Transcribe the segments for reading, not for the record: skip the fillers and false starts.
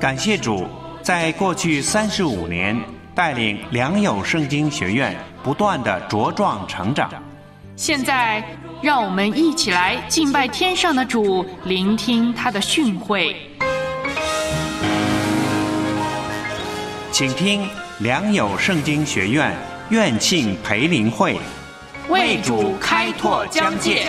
感谢主，在过去35年带领良友圣经学院不断的茁壮成长。 现在让我们一起来敬拜天上的主，聆听他的训诲。 请听良友圣经学院院庆培灵会， 为主开拓疆界。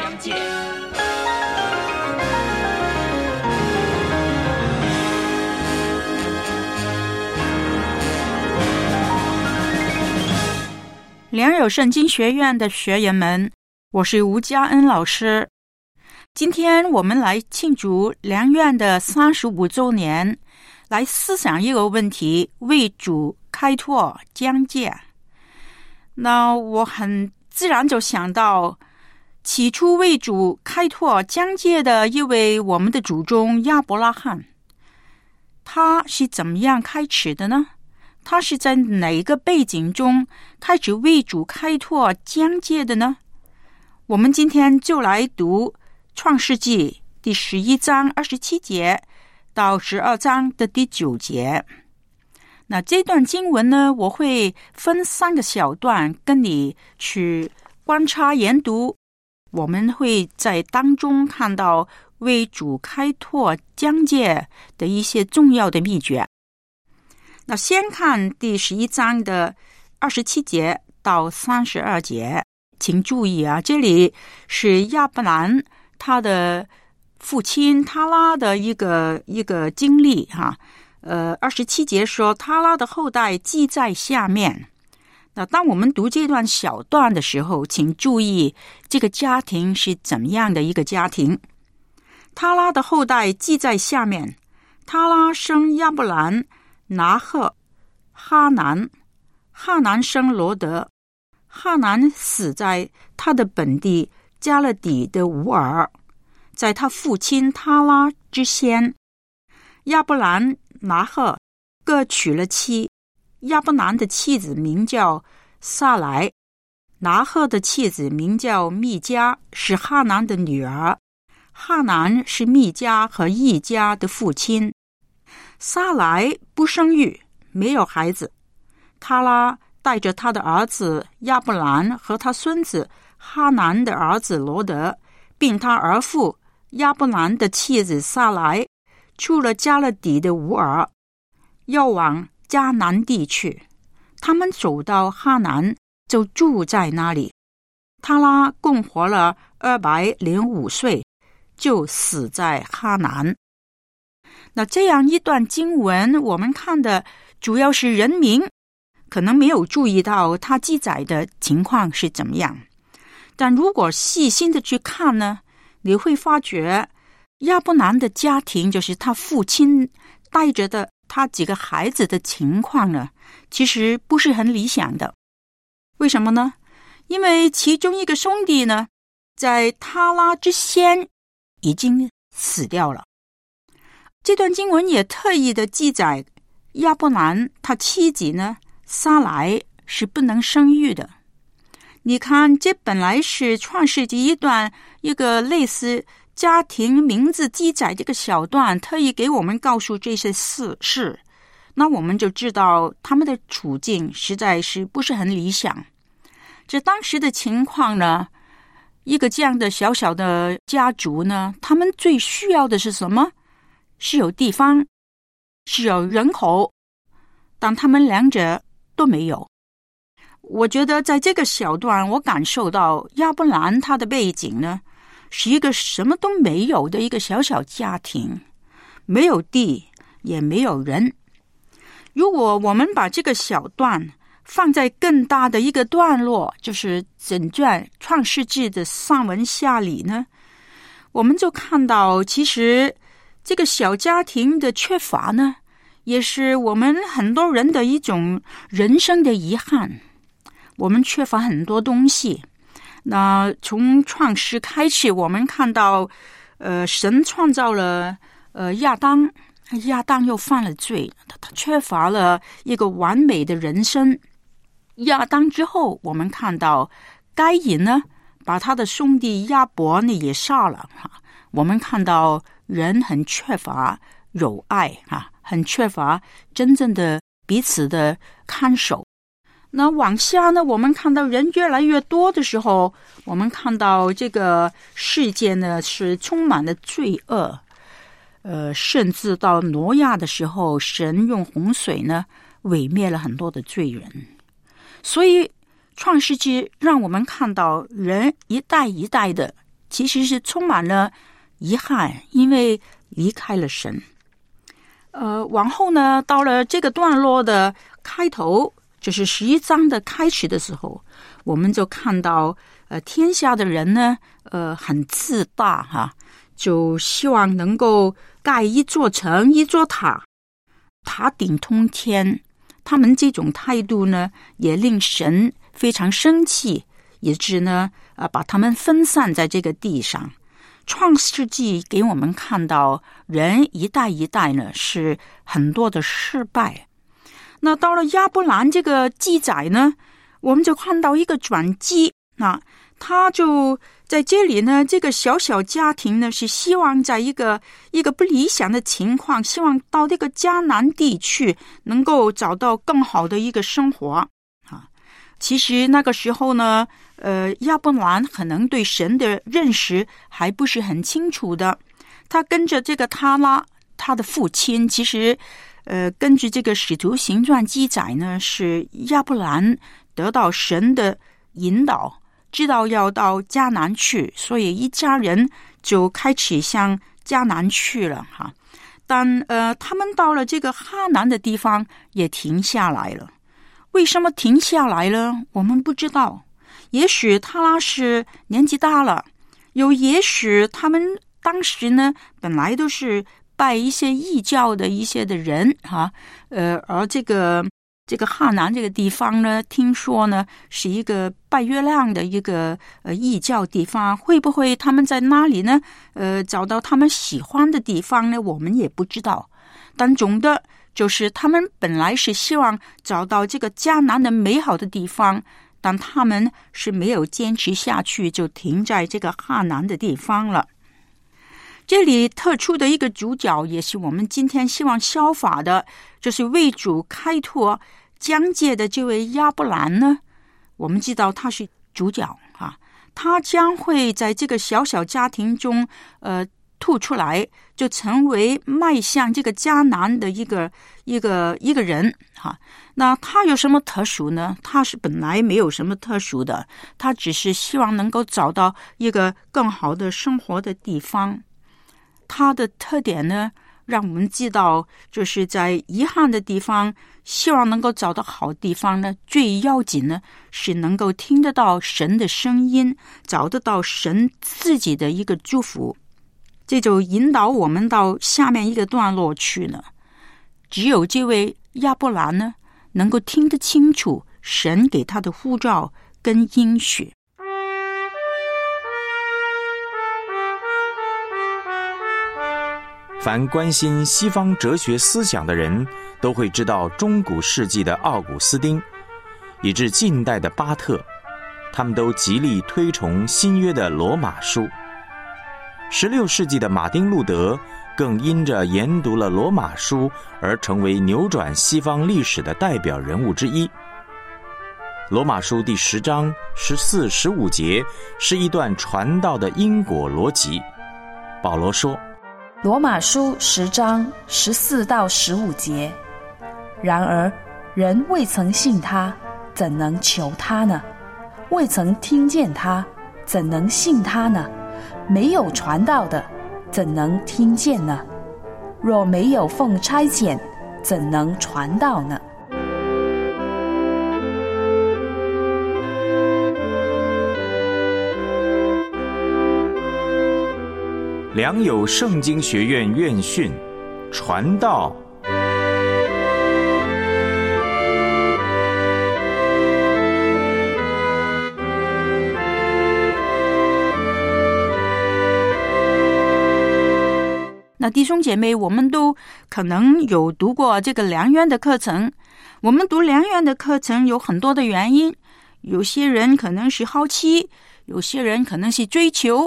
良友圣经学院的学员们，我是吴嘉恩老师。今天我们来庆祝良院的35周年，来思想一个问题：为主开拓疆界。那我很自然就想到，起初为主开拓疆界的一位我们的祖宗亚伯拉罕，他是怎么样开始的呢？他是在哪一个背景中开始为主开拓疆界的呢？我们今天就来读创世纪第11章27节到12章的第9节。那这段经文呢，我会分3个小段跟你去观察研读，我们会在当中看到为主开拓疆界的一些重要的秘诀。那先看第11章的27节到32节，请注意啊，这里是亚伯兰他的父亲他拉的一个经历哈。27节说他拉的后代记在下面。那当我们读这段小段的时候，请注意这个家庭是怎么样的一个家庭。他拉的后代记在下面，他拉生亚伯兰、拿赫、哈南，哈南生罗德，哈南死在他的本地加勒底的乌尔，在他父亲他拉之先。亚伯兰、拿赫各娶了妻，亚伯兰的妻子名叫撒莱，拿赫的妻子名叫密迦，是哈南的女儿。哈南是密迦和易家的父亲。撒莱不生育，没有孩子。他拉带着他的儿子亚伯兰和他孙子哈南的儿子罗德，并他儿父亚伯兰的妻子撒莱，出了加勒底的乌尔，要往迦南地去。他们走到哈南，就住在那里。他拉共活了205岁，就死在哈南。那这样一段经文，我们看的主要是人名，可能没有注意到他记载的情况是怎么样。但如果细心的去看呢，你会发觉亚伯兰的家庭，就是他父亲带着的他几个孩子的情况呢，其实不是很理想的。为什么呢？因为其中一个兄弟呢，在他拉之先已经死掉了。这段经文也特意的记载，亚伯兰他妻子呢撒莱是不能生育的。你看，这本来是创世纪一个类似家庭名字记载这个小段，特意给我们告诉这些事，那我们就知道他们的处境实在是不是很理想。这当时的情况呢，一个这样的小小的家族呢，他们最需要的是什么？是有地方，是有人口，但他们两者都没有。我觉得在这个小段，我感受到亚伯兰他的背景呢，是一个什么都没有的一个小小家庭，没有地，也没有人。如果我们把这个小段放在更大的一个段落，就是整卷创世纪的上文下理呢，我们就看到其实这个小家庭的缺乏呢，也是我们很多人的一种人生的遗憾。我们缺乏很多东西。那从创世开始，我们看到神创造了亚当又犯了罪，他缺乏了一个完美的人生。亚当之后，我们看到该隐呢把他的兄弟亚伯呢也杀了。我们看到人很缺乏友爱很缺乏真正的彼此的看守。那往下呢，我们看到人越来越多的时候，我们看到这个世界呢是充满了罪恶，甚至到挪亚的时候，神用洪水呢毁灭了很多的罪人。所以创世纪让我们看到人一代一代的其实是充满了遗憾，因为离开了神。往后呢，到了这个段落的开头，就是11章的开始的时候，我们就看到天下的人呢很自大哈，就希望能够盖一座城一座塔，塔顶通天。他们这种态度呢也令神非常生气，以致呢把他们分散在这个地上。创世纪给我们看到人一代一代呢是很多的失败。那到了亚伯兰这个记载呢，我们就看到一个转机。那他就在这里呢，这个小小家庭呢是希望在一个不理想的情况，希望到这个迦南地区能够找到更好的一个生活啊。其实那个时候呢亚伯兰可能对神的认识还不是很清楚的。他跟着这个他拉，他的父亲，其实根据这个使徒行传记载呢，是亚伯兰得到神的引导，知道要到迦南去，所以一家人就开始向迦南去了哈。但他们到了这个哈南的地方也停下来了。为什么停下来了？我们不知道。也许他拉是年纪大了，也许他们当时呢本来都是拜一些异教的一些的人哈，而这个哈南这个地方呢，听说呢是一个拜月亮的一个异教地方，会不会他们在那里呢找到他们喜欢的地方呢？我们也不知道。但总的就是他们本来是希望找到这个迦南的美好的地方，但他们是没有坚持下去，就停在这个哈南的地方了。这里特殊的一个主角，也是我们今天希望效法的，就是为主开拓疆界的这位亚伯兰呢，我们知道他是主角啊，他将会在这个小小家庭中吐出来，就成为迈向这个迦南的一个人哈。那他有什么特殊呢？他是本来没有什么特殊的，他只是希望能够找到一个更好的生活的地方。他的特点呢，让我们知道，就是在遗憾的地方，希望能够找到好地方呢，最要紧呢是能够听得到神的声音，找得到神自己的一个祝福。这就引导我们到下面一个段落去了。只有这位亚伯兰呢，能够听得清楚神给他的呼召跟应许。 凡关心西方哲学思想的人，都会知道中古世纪的奥古斯丁，以至近代的巴特，他们都极力推崇新约的罗马书。16世纪的马丁路德更因着研读了罗马书而成为扭转西方历史的代表人物之一。罗马书第10章14、15节是一段传道的因果逻辑。保罗说， 罗马书10章14到15节，然而人未曾信他，怎能求他呢？未曾听见他，怎能信他呢？没有传道的，怎能听见呢？若没有奉差遣，怎能传道呢？ 良友圣经学院院训，传道。 那弟兄姐妹，我们都可能有读过这个良院的课程。我们读良院的课程有很多的原因，有些人可能是好奇，有些人可能是追求，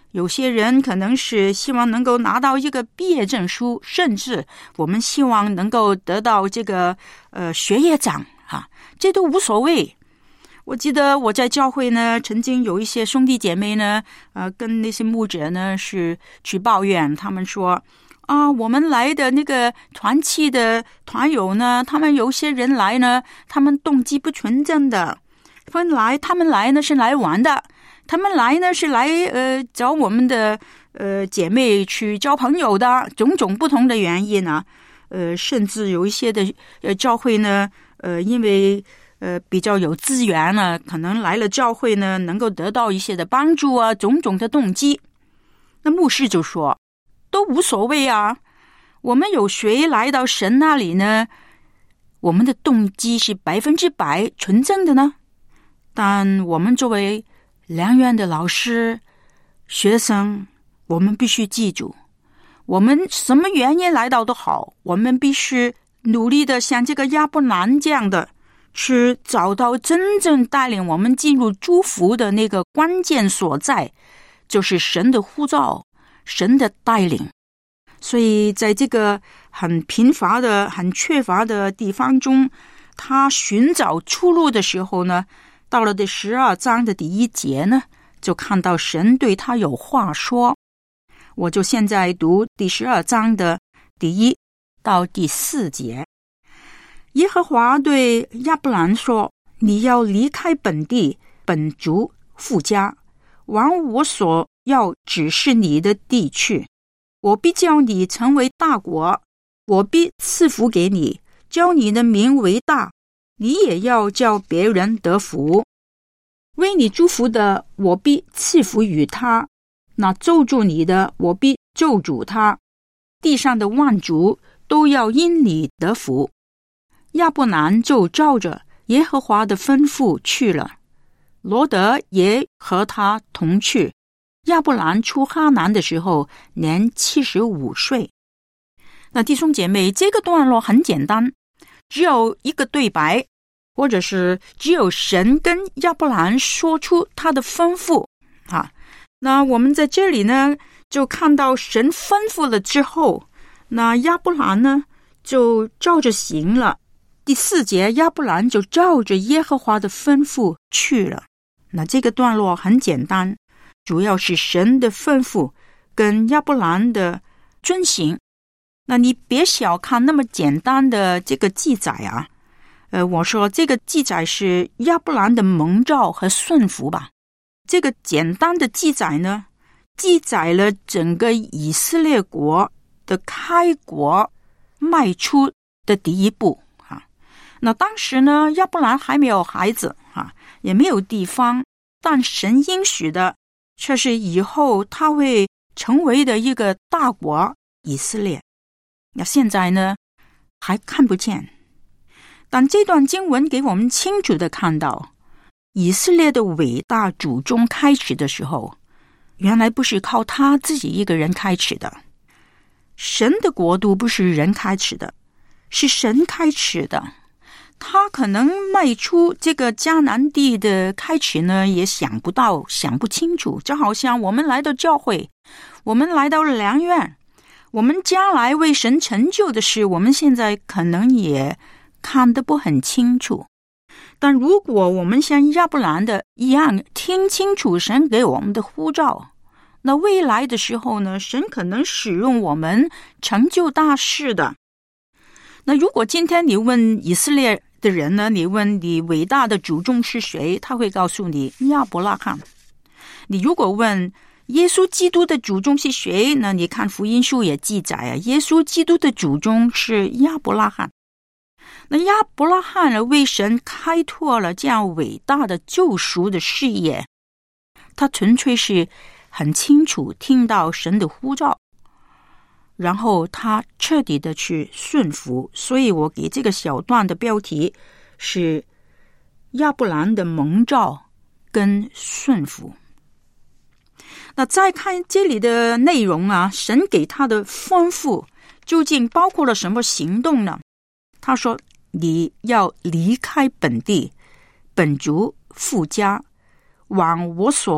有些人可能是希望能够拿到一个毕业证书，甚至我们希望能够得到这个学业奖这都无所谓。我记得我在教会呢，曾经有一些兄弟姐妹呢，跟那些牧者呢是去抱怨，他们说我们来的那个团契的团友呢，他们有些人来呢，他们动机不纯正的，他们来呢是来玩的，他们来呢是来找我们的姐妹去交朋友的，种种不同的原因呢，甚至有一些的教会呢，因为比较有资源呢，可能来了教会呢，能够得到一些的帮助啊，种种的动机。那牧师就说，都无所谓啊，我们有谁来到神那里呢？我们的动机是100%纯正的呢？但我们作为良院的老师、学生，我们必须记住，我们什么原因来到都好，我们必须努力的像这个亚伯兰这样的去找到真正带领我们进入祝福的那个关键所在，就是神的呼召，神的带领。所以在这个很贫乏的、很缺乏的地方中，他寻找出路的时候呢，到了第12章的第1节呢，就看到神对他有话说。我就现在读第12章的第1到第4节。耶和华对亚伯兰说，你要离开本地、本族、父家，往我所要指示你的地去。我必叫你成为大国，我必赐福给你，叫你的名为大，你也要叫别人得福。为你祝福的，我必赐福于他；那咒诅你的，我必咒诅他。地上的万族都要因你得福。亚伯兰就照着耶和华的吩咐去了，罗德也和他同去。亚伯兰出哈南的时候年75岁。那弟兄姐妹，这个段落很简单，只有一个对白，或者是只有神跟亚伯兰说出他的吩咐那我们在这里呢，就看到神吩咐了之后，那亚伯兰呢就照着行了。第4节，亚伯兰就照着耶和华的吩咐去了。那这个段落很简单，主要是神的吩咐跟亚伯兰的遵行。那你别小看那么简单的这个记载我说这个记载是亚伯兰的蒙召和顺服吧。这个简单的记载呢，记载了整个以色列国的开国迈出的第一步那当时呢，亚伯兰还没有孩子也没有地方，但神应许的却是以后他会成为的一个大国以色列。那现在呢还看不见，但这段经文给我们清楚的看到，以色列的伟大祖宗开始的时候，原来不是靠他自己一个人开始的。神的国度不是人开始的，是神开始的。他可能迈出这个迦南地的开始呢，也想不到，想不清楚。就好像我们来到教会，我们来到良院，我们将来为神成就的事，我们现在可能也看得不很清楚。但如果我们像亚伯兰的一样听清楚神给我们的呼召，那未来的时候呢，神可能使用我们成就大事的。那如果今天你问以色列的人呢，你问你伟大的祖宗是谁，他会告诉你亚伯拉罕。你如果问耶稣基督的祖宗是谁呢，你看福音书也记载耶稣基督的祖宗是亚伯拉罕。那亚伯拉罕为神开拓了这样伟大的救赎的事业，他纯粹是很清楚听到神的呼召，然后他彻底的去顺服。所以我给这个小段的标题是亚伯兰的蒙召跟顺服。那再看这里的内容神给他的吩咐究竟包括了什么行动呢？他说你要离开本地、本族、父家，往我所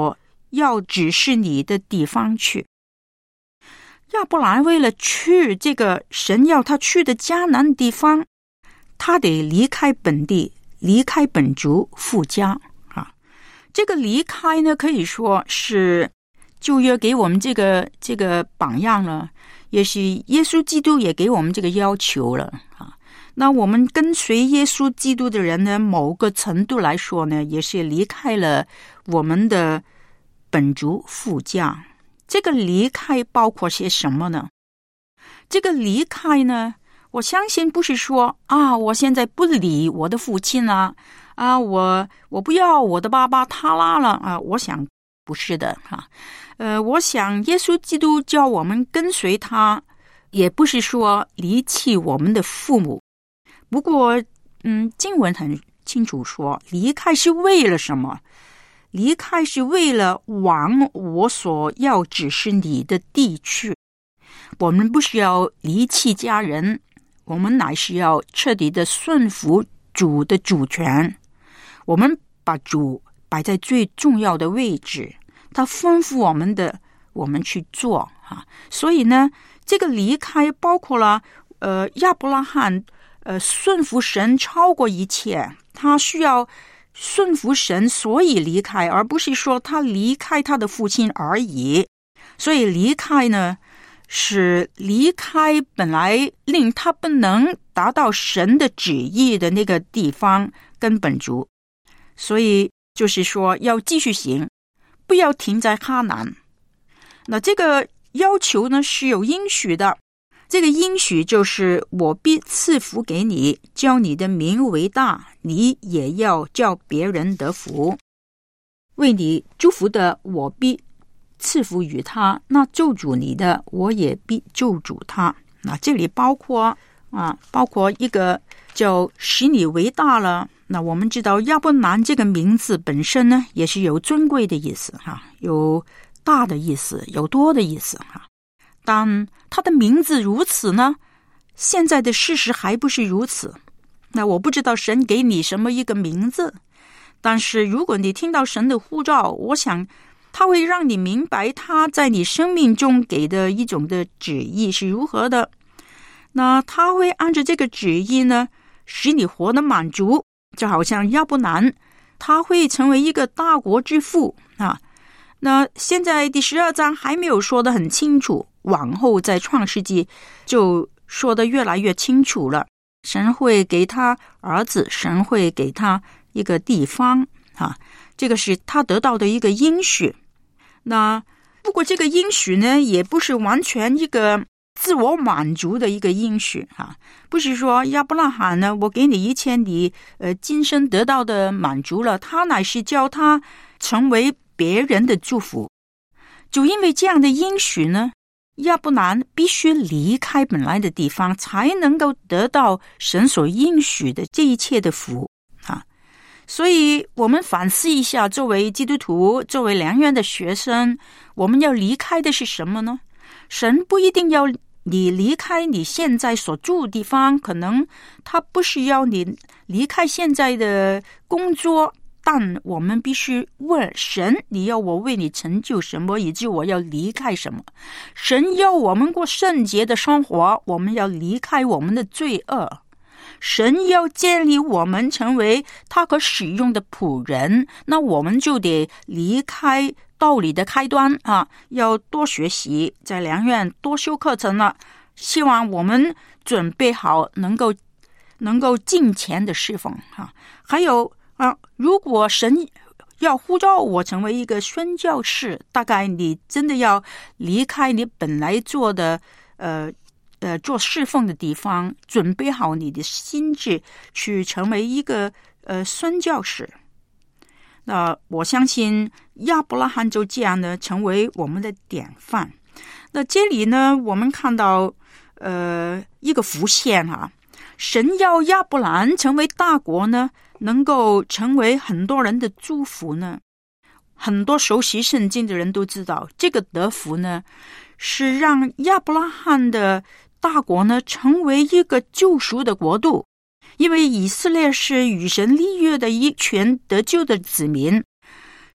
要指示你的地方去。亚伯兰为了去这个神要他去的迦南地方，他得离开本地，离开本族父家啊。这个离开呢，可以说是旧约给我们这个榜样了，也是耶稣基督也给我们这个要求了啊。那我们跟随耶稣基督的人呢，某个程度来说呢，也是离开了我们的本族父家。这个离开包括些什么呢？这个离开呢，我相信不是说我现在不理我的父亲了我不要我的巴巴他拉了我想不是的我想耶稣基督叫我们跟随他，也不是说离弃我们的父母。不过经文很清楚说，离开是为了什么？离开是为了往我所要指示你的地去。我们不是要离弃家人，我们乃是要彻底的顺服主的主权。我们把主摆在最重要的位置，他吩咐我们的，我们去做所以呢，这个离开包括了亚伯拉罕顺服神超过一切，他需要顺服神，所以离开，而不是说他离开他的父亲而已。所以离开呢，是离开本来令他不能达到神的旨意的那个地方跟本族。所以就是说要继续行，不要停在哈南。那这个要求呢是有应许的，这个应许就是我必赐福给你，叫你的名为大，你也要叫别人得福。为你祝福的，我必赐福于他；那咒诅你的，我也必咒诅他。那这里包括一个叫使你为大了。那我们知道亚伯兰这个名字本身呢，也是有尊贵的意思有大的意思，有多的意思但他的名字如此呢，现在的事实还不是如此。那我不知道神给你什么一个名字，但是如果你听到神的呼召，我想他会让你明白他在你生命中给的一种的旨意是如何的。那他会按照这个旨意呢，使你活得满足，就好像亚伯兰他会成为一个大国之父那现在第12章还没有说得很清楚，往后在创世纪就说得越来越清楚了。神会给他儿子，神会给他一个地方这个是他得到的一个应许。那不过这个应许呢，也不是完全一个自我满足的一个应许不是说亚伯拉罕呢，我给你1000，你今生得到的满足了，他乃是叫他成为别人的祝福。就因为这样的应许呢，亚伯兰必须离开本来的地方，才能够得到神所应许的这一切的福所以我们反思一下，作为基督徒，作为良缘的学生，我们要离开的是什么呢？神不一定要你离开你现在所住的地方，可能他不是要你离开现在的工作，但我们必须问神，你要我为你成就什么，以及我要离开什么。神要我们过圣洁的生活，我们要离开我们的罪恶。神要建立我们成为他可使用的仆人，那我们就得离开道理的开端要多学习，在良缘多修课程了。希望我们准备好能够敬虔的侍奉还有如果神要呼召我成为一个宣教士，大概你真的要离开你本来做的做侍奉的地方，准备好你的心智去成为一个宣教士。那我相信亚伯拉罕就这样呢，成为我们的典范。那这里呢，我们看到一个浮现神要亚伯兰成为大国呢，能够成为很多人的祝福呢。很多熟悉圣经的人都知道，这个得福呢，是让亚伯拉罕的大国呢成为一个救赎的国度。因为以色列是与神立约的一群得救的子民，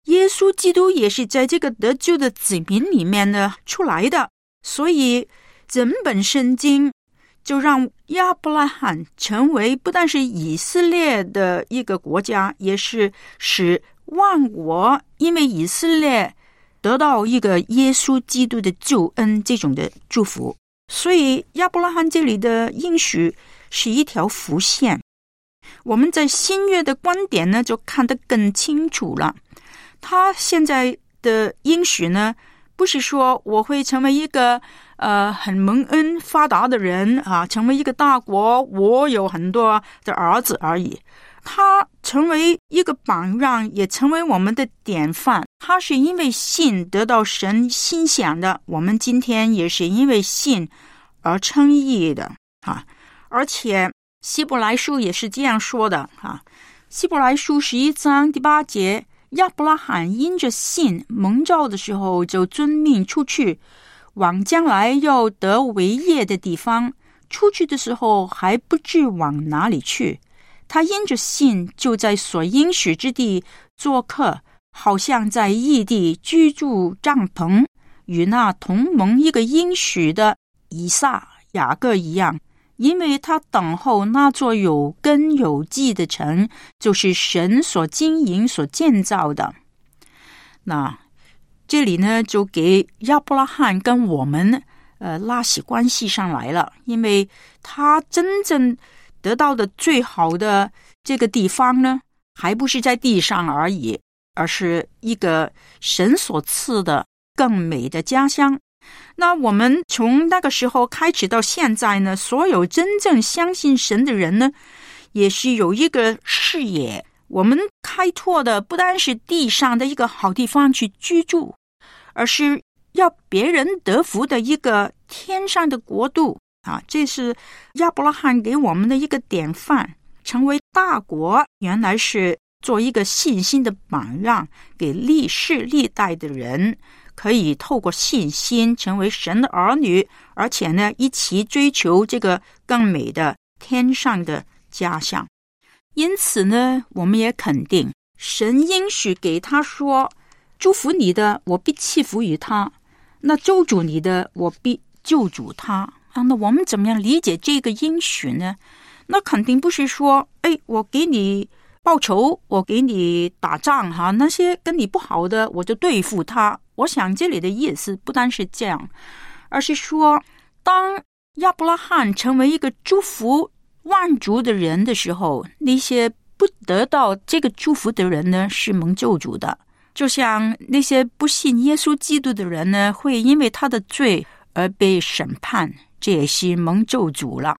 耶稣基督也是在这个得救的子民里面呢出来的，所以整本圣经就让亚伯拉罕成为不但是以色列的一个国家，也是使万国因为以色列得到一个耶稣基督的救恩这种的祝福。所以亚伯拉罕这里的应许是一条福线，我们在新约的观点呢就看得更清楚了。他现在的应许呢，不是说我会成为一个很蒙恩发达的人啊，成为一个大国，我有很多的儿子而已。他成为一个榜样，也成为我们的典范。他是因为信得到神欣赏的，我们今天也是因为信而称义的啊。而且希伯来书也是这样说的啊，希伯来书11章第8节，亚伯拉罕因着信蒙召的时候，就遵命出去，往将来要得为业的地方。出去的时候还不知往哪里去，他因着信就在所应许之地做客，好像在异地居住帐篷，与那同蒙一个应许的以撒、雅各一样，因为他等候那座有根有基的城，就是神所经营所建造的。那这里呢，就给亚伯拉罕跟我们拉起关系上来了，因为他真正得到的最好的这个地方呢，还不是在地上而已，而是一个神所赐的更美的家乡。那我们从那个时候开始到现在呢，所有真正相信神的人呢，也是有一个视野，我们开拓的不单是地上的一个好地方去居住，而是要别人得福的一个天上的国度啊！这是亚伯拉罕给我们的一个典范，成为大国原来是做一个信心的榜样，给历世历代的人可以透过信心成为神的儿女，而且呢一起追求这个更美的天上的家乡。因此呢，我们也肯定神应许给他说，祝福你的我必赐福于他，那咒诅你的我必救主他啊。那我们怎么样理解这个应许呢？那肯定不是说我给你报仇，我给你打仗哈，那些跟你不好的我就对付他。我想这里的意思不单是这样，而是说当亚伯拉罕成为一个祝福万族的人的时候，那些不得到这个祝福的人呢，是蒙救主的。就像那些不信耶稣基督的人呢，会因为他的罪而被审判，这也是蒙救主了。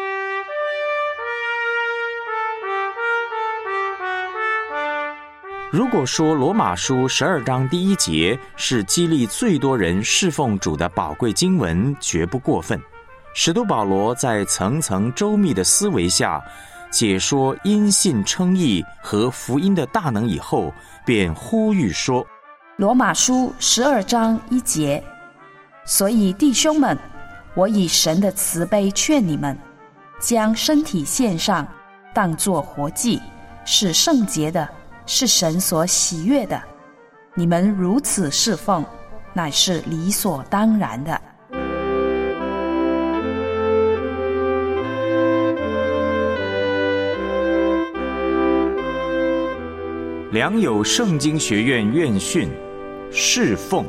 如果说罗马书12章第1节是激励最多人侍奉主的宝贵经文，绝不过分。使徒保罗在层层周密的思维下解说因信称义和福音的大能以后，便呼吁说， 罗马书12章1节，所以弟兄们，我以神的慈悲劝你们，将身体献上，当作活祭，是圣洁的，是神所喜悦的。你们如此侍奉，乃是理所当然的。 良友圣经学院院训，侍奉。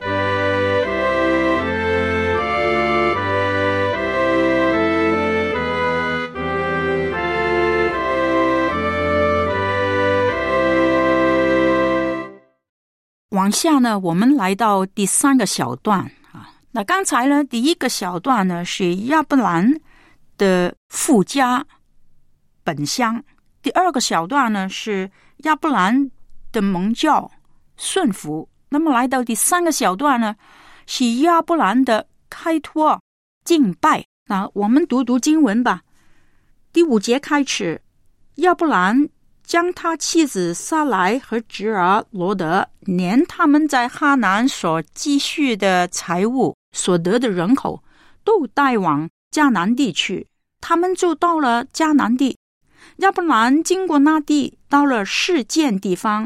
往下呢，我们来到第3个小段啊。那刚才呢，第1个小段呢是亚伯兰的父家本乡，第2个小段呢是亚伯兰的蒙召顺服。那么来到第3个小段呢，是亚伯兰的开拓敬拜。那我们读经文吧。第5节开始，亚伯兰将他妻子撒莱和侄儿罗德，连他们在哈南所积蓄的财物所得的人口，都带往迦南地去。他们就到了迦南地。亚伯兰经过那地，到了示剑地方，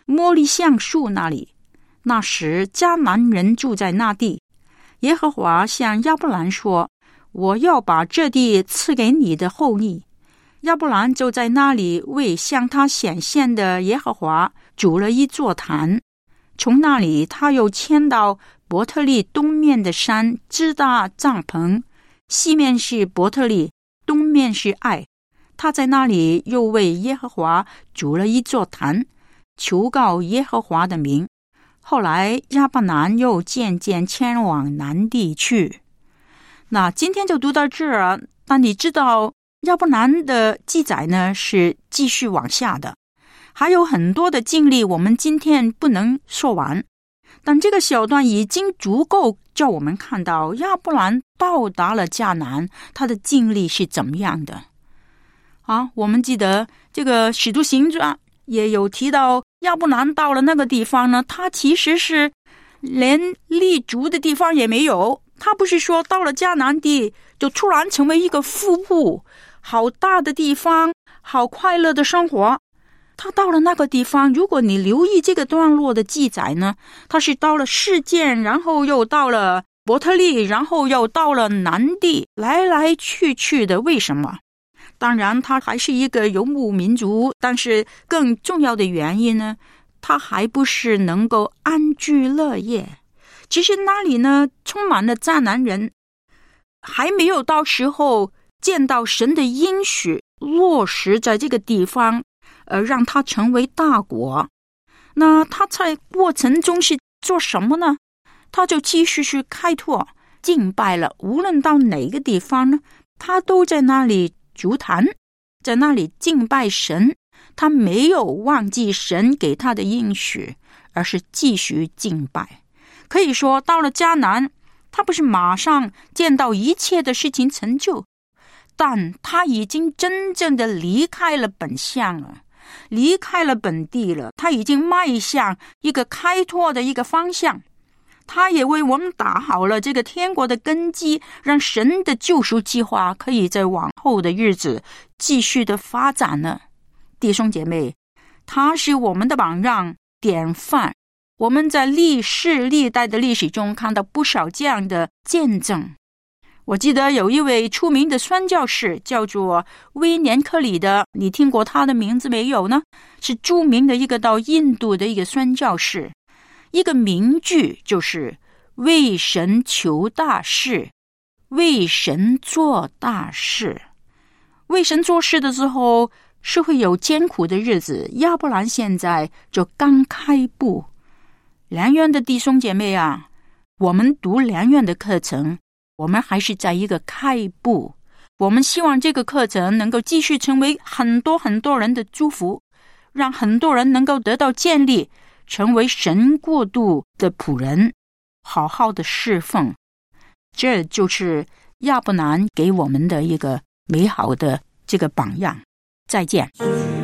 摩利橡树那里。那时迦南人住在那地。耶和华向亚伯兰说，我要把这地赐给你的后裔。亚伯兰就在那里为向他显现的耶和华筑了一座坛。从那里他又迁到伯特利东面的山，支搭帐篷，西面是伯特利，东面是爱。他在那里又为耶和华筑了一座坛，求告耶和华的名。后来亚伯兰又渐渐迁往南地去。那今天就读到这儿。但你知道亚伯兰的记载呢是继续往下的，还有很多的经历我们今天不能说完，但这个小段已经足够叫我们看到亚伯兰到达了迦南，他的经历是怎么样的。我们记得这个使徒行传也有提到，亚伯兰到了那个地方呢，他其实是连立足的地方也没有。他不是说到了迦南地就突然成为一个富户，好大的地方，好快乐的生活。他到了那个地方，如果你留意这个段落的记载呢，他是到了示剑，然后又到了伯特利，然后又到了南地，来来去去的。为什么？当然他还是一个游牧民族，但是更重要的原因呢，他还不是能够安居乐业。其实那里呢充满了迦南人，还没有到时候见到神的应许落实在这个地方，让他成为大国。那他在过程中是做什么呢？他就继续去开拓敬拜了，无论到哪个地方呢，他都在那里筑坛，在那里敬拜神。他没有忘记神给他的应许，而是继续敬拜。可以说到了迦南，他不是马上见到一切的事情成就，但他已经真正的离开了本乡了，离开了本地了，他已经迈向一个开拓的一个方向。他也为我们打好了这个天国的根基，让神的救赎计划可以在往后的日子继续的发展呢。弟兄姐妹，他是我们的榜样典范。我们在历世历代的历史中看到不少这样的见证。我记得有一位出名的宣教士叫做威廉克里的，你听过他的名字没有呢？是著名的一个到印度的一个宣教士。一个名句就是为神求大事，为神做大事。为神做事的时候是会有艰苦的日子，要不然现在就刚开步。良院的弟兄姐妹啊，我们读良院的课程，我们还是在一个开步。我们希望这个课程能够继续成为很多很多人的祝福，让很多人能够得到建立，成为神国度的仆人，好好的侍奉。这就是亚伯兰给我们的一个美好的这个榜样。再见。